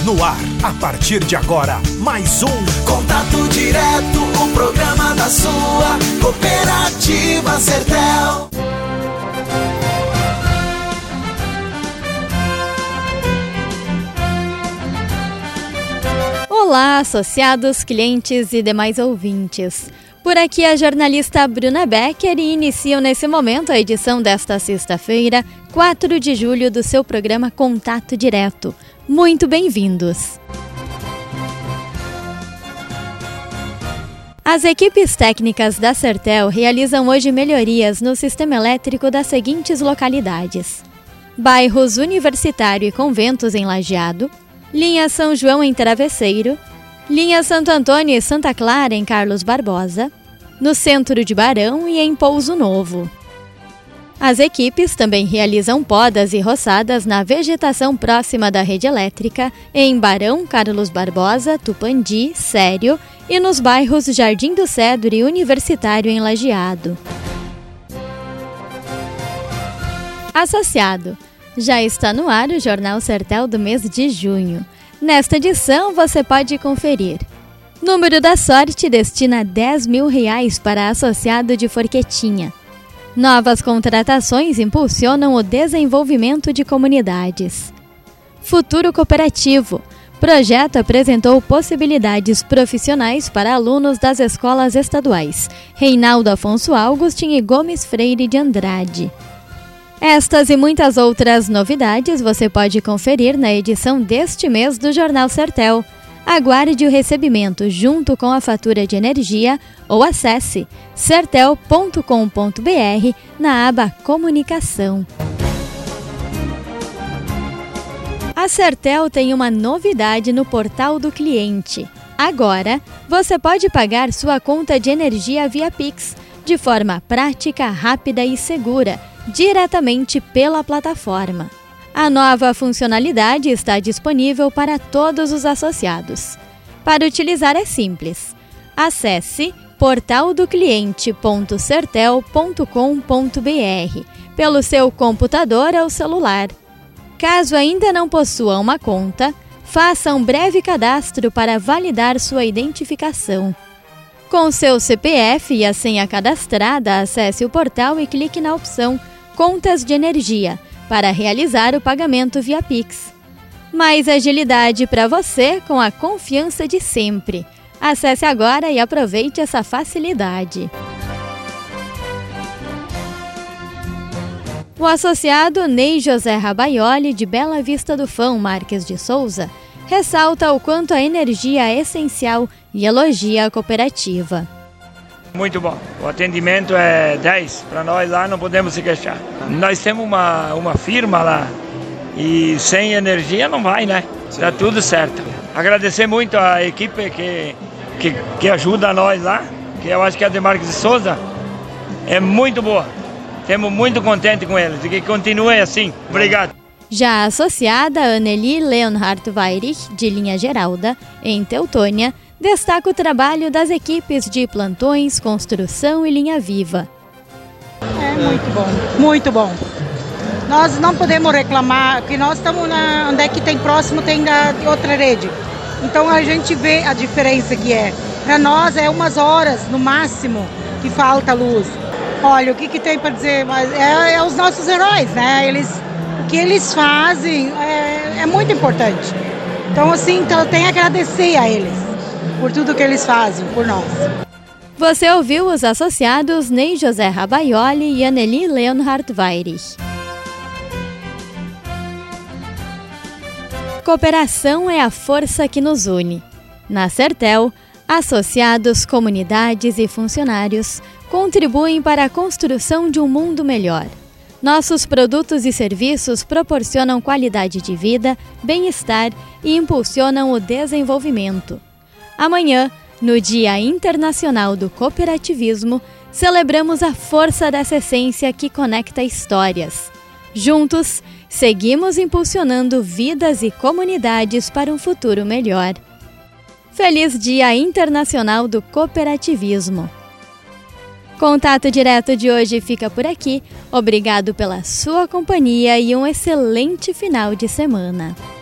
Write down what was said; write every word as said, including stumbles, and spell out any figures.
No ar, a partir de agora, mais um Contato Direto, o programa da sua Cooperativa Sertel. Olá, associados, clientes e demais ouvintes. Por aqui a jornalista Bruna Becker e inicio nesse momento a edição desta sexta-feira, quatro de julho, do seu programa Contato Direto. Muito bem-vindos! As equipes técnicas da Sertel realizam hoje melhorias no sistema elétrico das seguintes localidades: bairros Universitário e Conventos em Lajeado, linha São João em Travesseiro, linha Santo Antônio e Santa Clara em Carlos Barbosa, no centro de Barão e em Pouso Novo. As equipes também realizam podas e roçadas na vegetação próxima da rede elétrica em Barão, Carlos Barbosa, Tupandi, Sério e nos bairros Jardim do Cedro e Universitário em Lajeado. Associado, já está no ar o Jornal Sertel do mês de junho. Nesta edição você pode conferir: número da sorte destina dez mil reais para associado de Forquetinha. Novas contratações impulsionam o desenvolvimento de comunidades. Futuro Cooperativo. Projeto apresentou possibilidades profissionais para alunos das escolas estaduais Reinaldo Afonso Augustin e Gomes Freire de Andrade. Estas e muitas outras novidades você pode conferir na edição deste mês do Jornal Sertel. Aguarde o recebimento junto com a fatura de energia ou acesse sertel ponto com ponto br na aba Comunicação. A Sertel tem uma novidade no portal do cliente. Agora, você pode pagar sua conta de energia via Pix, de forma prática, rápida e segura, diretamente pela plataforma. A nova funcionalidade está disponível para todos os associados. Para utilizar é simples. Acesse portal do cliente ponto sertel ponto com ponto br pelo seu computador ou celular. Caso ainda não possua uma conta, faça um breve cadastro para validar sua identificação. Com seu C P F e a senha cadastrada, acesse o portal e clique na opção Contas de Energia para realizar o pagamento via Pix. Mais agilidade para você com a confiança de sempre. Acesse agora e aproveite essa facilidade. O associado Ney José Rabaioli, de Bela Vista do Fão, Marques de Souza, ressalta o quanto a energia é essencial e elogia a cooperativa. Muito bom, o atendimento é dez, para nós lá não podemos se queixar. Nós temos uma, uma firma lá e sem energia não vai, né? Dá tudo certo. Agradecer muito a equipe que, que, que ajuda nós lá, que eu acho que a de Marques de Souza é muito boa. Estamos muito contentes com eles e que continue assim. Obrigado. Já a associada Anneli Leonhardt Weirich, de Linha Geralda, em Teutônia, destaca o trabalho das equipes de plantões, construção e linha viva. É muito bom, muito bom. Nós não podemos reclamar, porque nós estamos na, onde é que tem próximo, tem da outra rede. Então a gente vê a diferença que é. Para nós é umas horas, no máximo, que falta luz. Olha, o que, que tem para dizer? Mas é, é os nossos heróis, né? Eles, o que eles fazem é, é muito importante. Então, assim, então, eu tenho a agradecer a eles por tudo que eles fazem por nós. Você ouviu os associados Ney José Rabaioli e Anneli Leonhardt Weirich. Cooperação é a força que nos une. Na Sertel, associados, comunidades e funcionários contribuem para a construção de um mundo melhor. Nossos produtos e serviços proporcionam qualidade de vida, bem-estar e impulsionam o desenvolvimento. Amanhã, no Dia Internacional do Cooperativismo, celebramos a força dessa essência que conecta histórias. Juntos, seguimos impulsionando vidas e comunidades para um futuro melhor. Feliz Dia Internacional do Cooperativismo! Contato Direto de hoje fica por aqui. Obrigado pela sua companhia e um excelente final de semana.